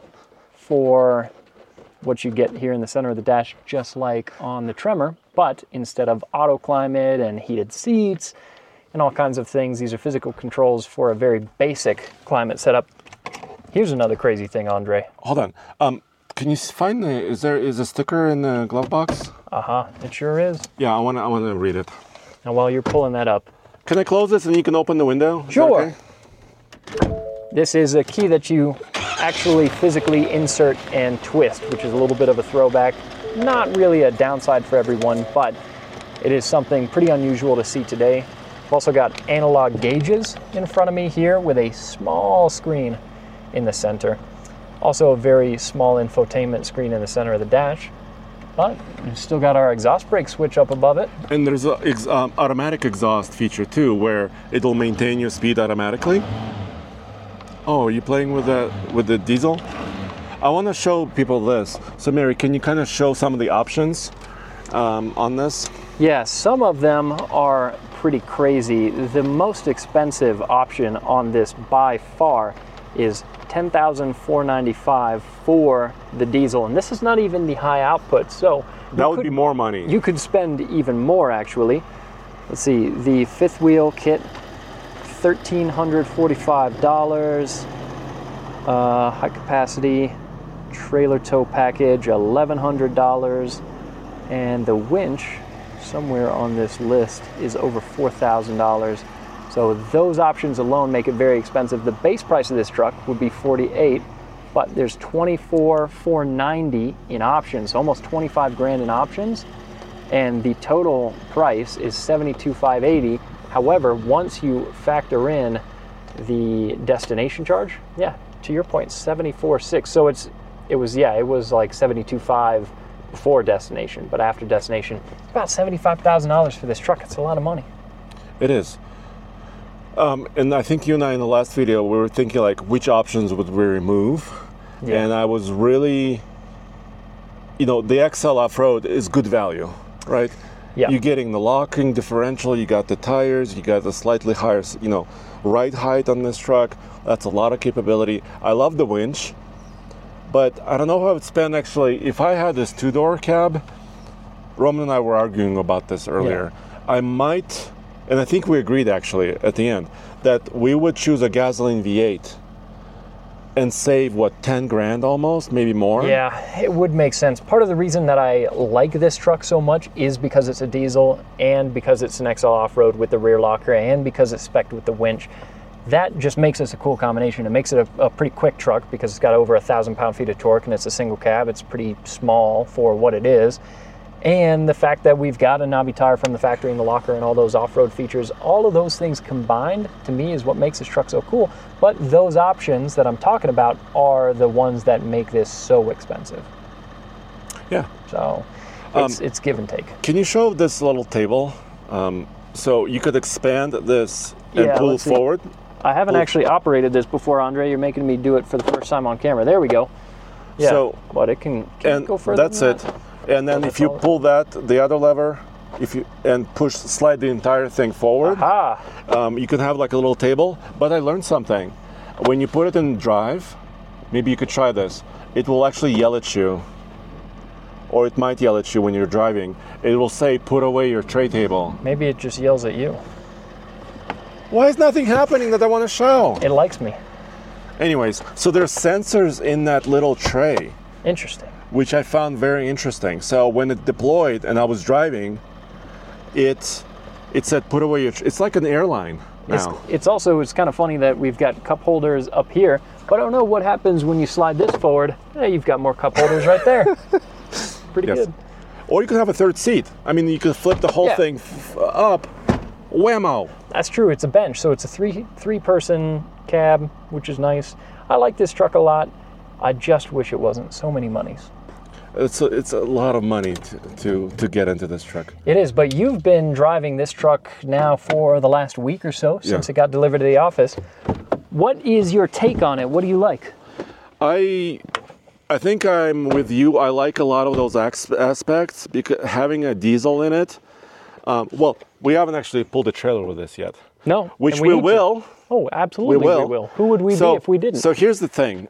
for what you get here in the center of the dash, just like on the Tremor, but instead of auto climate and heated seats and all kinds of things, these are physical controls for a very basic climate setup. Here's another crazy thing, Andre. Hold on. Can you find is a sticker in the glove box? It sure is. Yeah, I want to read it. Now while you're pulling that up. Can I close this and you can open the window? Sure. Okay? This is a key that you actually physically insert and twist, which is a little bit of a throwback. Not really a downside for everyone, but it is something pretty unusual to see today. I've also got analog gauges in front of me here with a small screen in the center. Also a very small infotainment screen in the center of the dash. But we've still got our exhaust brake switch up above it. And there's an automatic exhaust feature too, where it'll maintain your speed automatically. Oh, are you playing with the diesel? I want to show people this. So Mary, can you kind of show some of the options on this? Yeah, some of them are pretty crazy. The most expensive option on this by far is $10,495 for the diesel, and this is not even the high output, so that would be more money. You could spend even more, actually. Let's see, the fifth wheel kit, $1,345. High capacity trailer tow package, $1,100, and the winch somewhere on this list is over $4,000. So those options alone make it very expensive. The base price of this truck would be $48,000, but there's $24,490 in options, almost $25,000 in options, and the total price is $72,580. However, once you factor in the destination charge, to your point, 74.6. So it was like 72.5 before destination, but after destination, it's about $75,000 for this truck. It's a lot of money. It is. And I think you and I in the last video, we were thinking like, which options would we remove? Yeah. And I was really, the XL Off-Road is good value, right? Yeah. You're getting the locking differential, you got the tires, you got the slightly higher, ride height on this truck. That's a lot of capability. I love the winch, but I don't know how I would spend actually, if I had this 2-door cab, Roman and I were arguing about this earlier. Yeah. I might, and I think we agreed actually at the end, that we would choose a gasoline V8 and save, 10 grand almost, maybe more? Yeah, it would make sense. Part of the reason that I like this truck so much is because it's a diesel and because it's an XL Off-Road with the rear locker and because it's spec'd with the winch. That just makes this a cool combination. It makes it a pretty quick truck because it's got over 1,000 pound-feet of torque and it's a single cab. It's pretty small for what it is. And the fact that we've got a knobby tire from the factory in the locker and all those off-road features, all of those things combined, to me, is what makes this truck so cool. But those options that I'm talking about are the ones that make this so expensive. Yeah. So it's give and take. Can you show this little table? So you could expand this and pull forward? I haven't actually operated this before, Andre. You're making me do it for the first time on camera. There we go. Yeah, but it can go further. That's it. And then if you pull the other lever, and slide the entire thing forward, you can have like a little table. But I learned something. When you put it in drive, maybe you could try this. It will actually yell at you, or it might yell at you when you're driving. It will say, "Put away your tray table." Maybe it just yells at you. Why is nothing happening that I want to show? It likes me. Anyways, so there's sensors in that little tray. Interesting. Which I found very interesting. So when it deployed and I was driving, it said, "Put away your." It's like an airline now. It's kind of funny that we've got cup holders up here, but I don't know what happens when you slide this forward. Hey, you've got more cup holders right there. Pretty good. Or you could have a third seat. I mean, you could flip the whole thing up. Whammo. That's true. It's a bench, so it's a three-person cab, which is nice. I like this truck a lot. I just wish it wasn't so many monies. It's a lot of money to get into this truck. It is, but you've been driving this truck now for the last week or so since it got delivered to the office. What is your take on it? What do you like? I think I'm with you. I like a lot of those aspects because having a diesel in it. We haven't actually pulled a trailer with this yet. No, which we will. Oh, absolutely, we will. Who would we be if we didn't? So here's the thing.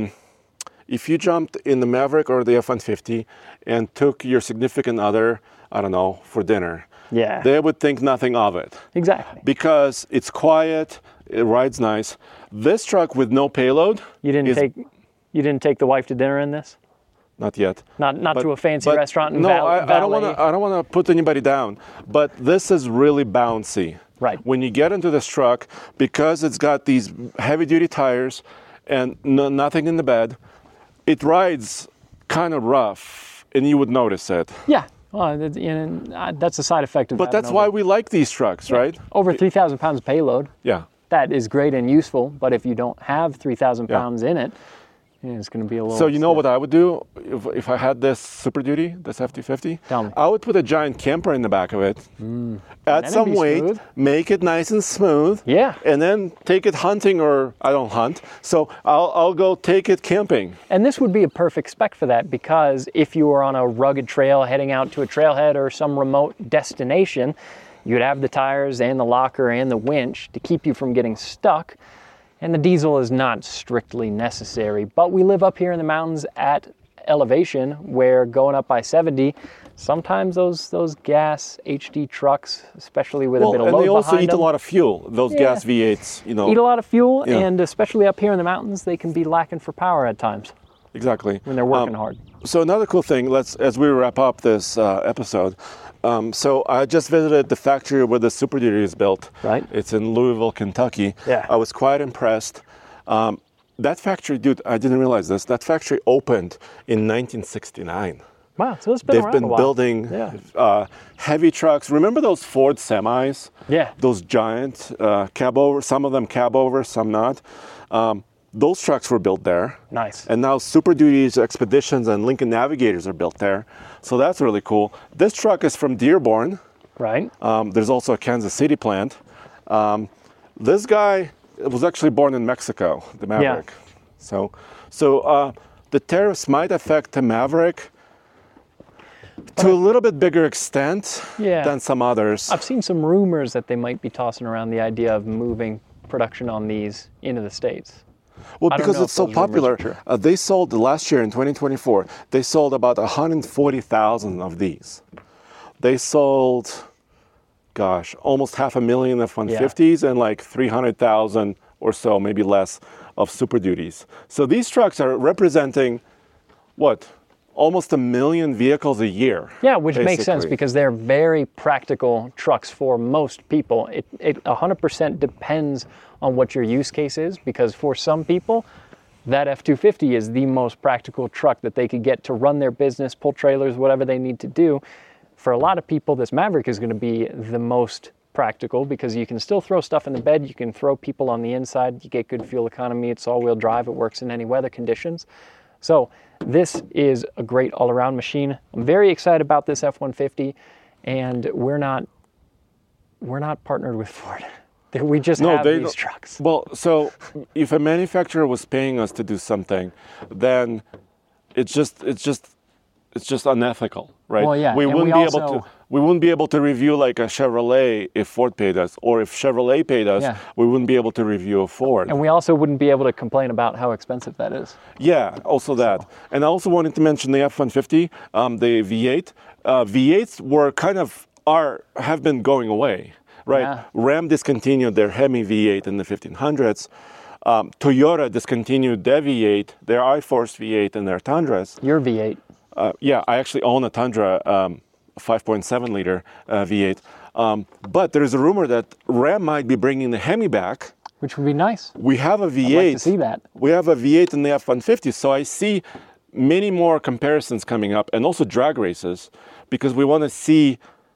If you jumped in the Maverick or the F-150 and took your significant other, I don't know, for dinner, they would think nothing of it. Exactly. Because it's quiet, it rides nice. This truck with no payload. You didn't take the wife to dinner in this? Not yet. Not to a fancy restaurant in Valley. I don't want to put anybody down, but this is really bouncy. Right. When you get into this truck, because it's got these heavy-duty tires and nothing in the bed, it rides kind of rough, and you would notice it. Yeah. Well, that's a side effect of that. But that's why we like these trucks, right? Over 3,000 pounds of payload. Yeah. That is great and useful, but if you don't have 3,000 pounds in it, it's going to be a little... So you know what I would do if I had this Super Duty, this F-250? Tell me. I would put a giant camper in the back of it, add some weight, make it nice and smooth, and then take it hunting, or I don't hunt, so I'll go take it camping. And this would be a perfect spec for that, because if you were on a rugged trail heading out to a trailhead or some remote destination, you'd have the tires and the locker and the winch to keep you from getting stuck. And the diesel is not strictly necessary, but we live up here in the mountains at elevation where going up I-70, sometimes those gas HD trucks, especially with a bit of load behind them. And they also eat a lot of fuel, those gas V8s, Eat a lot of fuel, and especially up here in the mountains, they can be lacking for power at times. Exactly. When they're working hard. So another cool thing, as we wrap up this episode, so I just visited the factory where the Super Duty is built. Right. It's in Louisville, Kentucky. Yeah. I was quite impressed. That factory, dude, I didn't realize this. That factory opened in 1969. Wow, so it's been around a while. They've been building heavy trucks. Remember those Ford semis? Yeah. Those giant cab over, some of them cab over, some not. those trucks were built there. Nice. And now Super Duties, Expeditions, and Lincoln Navigators are built there. So that's really cool. This truck is from Dearborn. Right. There's also a Kansas City plant. This guy was actually born in Mexico, the Maverick. So the tariffs might affect the Maverick to a little bit bigger extent than some others. I've seen some rumors that they might be tossing around the idea of moving production on these into the States. Well, because it's so popular, they sold last year in 2024, they sold about 140,000 of these. They sold, gosh, almost 500,000 F-150s and like 300,000 or so, maybe less, of Super Duties. So these trucks are representing, what, almost 1 million vehicles a year. Yeah, which makes sense because they're very practical trucks for most people. It 100% depends on what your use case is, because for some people, that F-250 is the most practical truck that they could get to run their business, pull trailers, whatever they need to do. For a lot of people, this Maverick is going to be the most practical because you can still throw stuff in the bed, you can throw people on the inside, you get good fuel economy, it's all-wheel drive, it works in any weather conditions. So this is a great all-around machine. I'm very excited about this F-150, and we're not partnered with Ford. We just have these trucks. Well, so if a manufacturer was paying us to do something, then it's just unethical, right? Well, yeah. We wouldn't be able to review like a Chevrolet if Ford paid us, or if Chevrolet paid us, we wouldn't be able to review a Ford. And we also wouldn't be able to complain about how expensive that is. Yeah, also that. And I also wanted to mention the F-150, the V8. V8s were have been going away. Right, Yeah. Ram discontinued their Hemi V8 in the 1500s. Toyota discontinued their V8, their iForce V8 and their Tundras. Your V8. Yeah, I actually own a Tundra 5.7 liter V8. But there's a rumor that Ram might be bringing the Hemi back. Which would be nice. We have a V8. I'd like to see that. We have a V8 in the F-150, so I see many more comparisons coming up, and also drag races, because we want to see,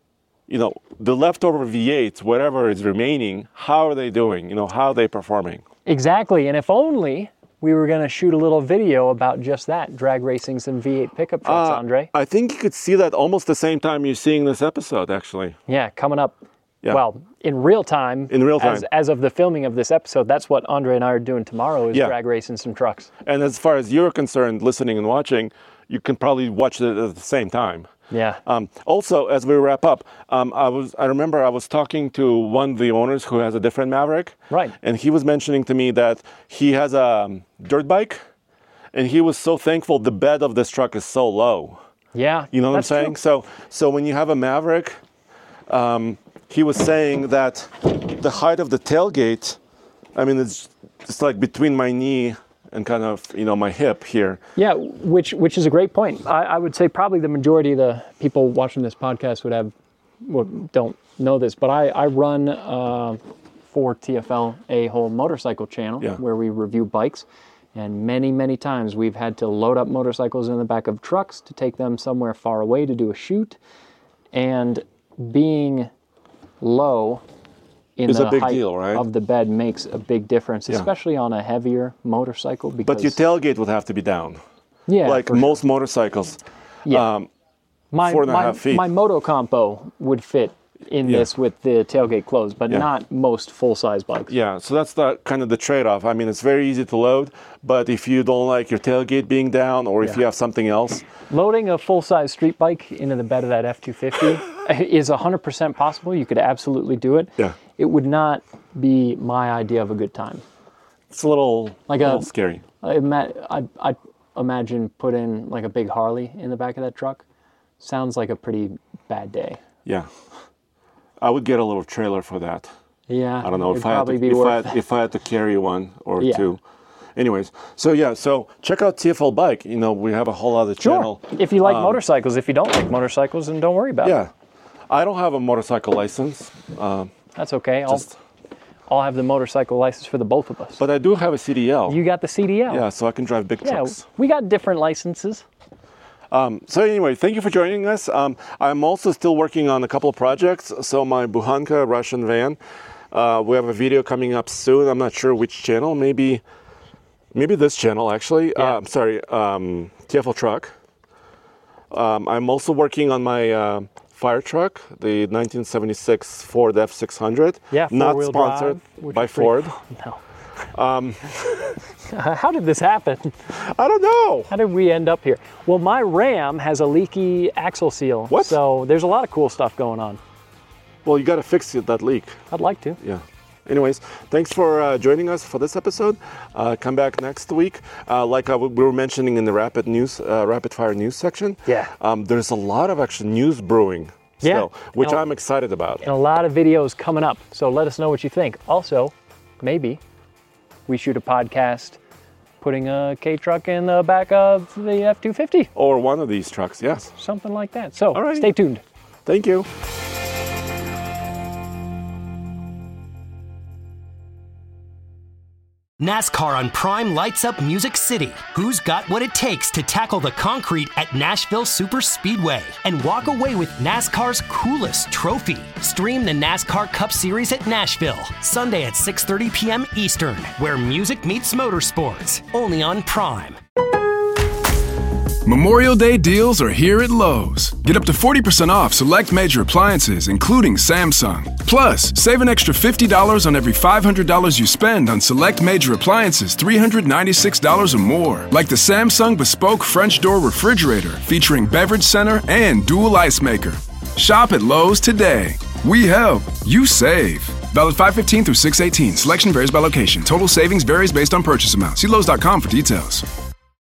the leftover V8s, whatever is remaining, how are they doing? How are they performing? Exactly, and if only we were going to shoot a little video about just that, drag racing some V8 pickup trucks, Andre. I think you could see that almost the same time you're seeing this episode, actually. Yeah, coming up, Yeah. well, in real time. In real time. As of the filming of this episode, that's what Andre and I are doing tomorrow, is Yeah. drag racing some trucks. And as far as you're concerned, listening and watching, you can probably watch it at the same time. Yeah. Also, as we wrap up, I remember I was talking to one of the owners who has a different Maverick. Right. And he was mentioning to me that he has a dirt bike, and he was so thankful the bed of this truck is so low. Yeah. You know what I'm that's saying? true. So when you have a Maverick, he was saying that the height of the tailgate, it's like between my knee and kind of, my hip here. Yeah, which is a great point. I would say probably the majority of the people watching this podcast don't know this, but I run for TFL a whole motorcycle channel where we review bikes. And many, many times we've had to load up motorcycles in the back of trucks to take them somewhere far away to do a shoot. And being low in It's the a big height deal, right? of the bed makes a big difference, especially on a heavier motorcycle. Because, But your tailgate would have to be down. yeah, Like for most motorcycles. Yeah. 4.5 feet. My Moto Compo would fit in this with the tailgate closed, but not most full-size bikes. Yeah, so that's the kind of the trade-off. It's very easy to load, but if you don't like your tailgate being down, or if you have something else. Loading a full-size street bike into the bed of that F-250 is 100% possible. You could absolutely do it. Yeah. It would not be my idea of a good time. It's a little scary. I imagine putting like a big Harley in the back of that truck. Sounds like a pretty bad day. Yeah. I would get a little trailer for that. Yeah. I don't know if I had to carry one or two. Anyways, so check out TFL Bike. We have a whole other channel. Sure. If you like motorcycles, if you don't like motorcycles, then don't worry about it. Yeah. I don't have a motorcycle license. That's okay. I'll have the motorcycle license for the both of us. But I do have a CDL. You got the CDL. Yeah, so I can drive big trucks. We got different licenses. So anyway, thank you for joining us. I'm also still working on a couple of projects. So my Buhanka Russian van, we have a video coming up soon. I'm not sure which channel, maybe Maybe this channel, actually. Yeah. TFL Truck. I'm also working on my fire truck, the 1976 Ford F600. Yeah, not four-wheel sponsored drive, by Ford. No. How did this happen? I don't know. How did we end up here? Well, my Ram has a leaky axle seal. What? So there's a lot of cool stuff going on. Well, you got to fix that leak. I'd like to. Yeah. Anyways, thanks for joining us for this episode. Come back next week. Like we were mentioning in the rapid fire news section. Yeah. There's a lot of actually news brewing still, which I'm excited about. And a lot of videos coming up. So let us know what you think. Also, maybe we shoot a podcast putting a K-Truck in the back of the F-250. Or one of these trucks, yes. Something like that. So Alrighty. Stay tuned. Thank you. NASCAR on Prime lights up Music City. Who's got what it takes to tackle the concrete at Nashville Super Speedway and walk away with NASCAR's coolest trophy? Stream the NASCAR Cup Series at Nashville, Sunday at 6:30 p.m. Eastern, where music meets motorsports. Only on Prime. Memorial Day deals are here at Lowe's. Get up to 40% off select major appliances, including Samsung. Plus, save an extra $50 on every $500 you spend on select major appliances $396 or more, like the Samsung Bespoke French Door Refrigerator featuring beverage center and dual ice maker. Shop at Lowe's today. We help, you save. Valid 5/15 through 6/18. Selection varies by location. Total savings varies based on purchase amount. See Lowe's.com for details.